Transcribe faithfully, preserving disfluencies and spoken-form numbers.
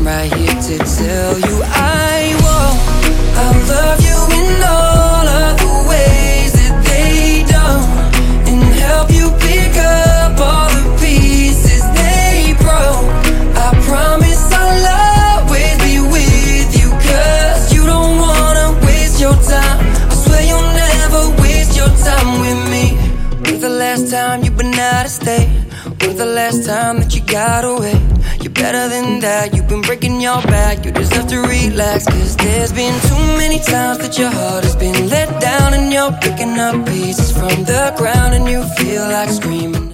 right here to tell you I won't. I'll love you in all of the ways that they don't, and help you pick up all the pieces they broke. I promise I'll always be with you, cause you don't wanna waste your time. I swear you'll never waste your time with me. When's the last time you've been out of state? When's the last time that you got away? You're better than that, you've been breaking your back. You deserve to relax, cause there's been too many times that your heart has been let down, and you're picking up pieces from the ground, and you feel like screaming.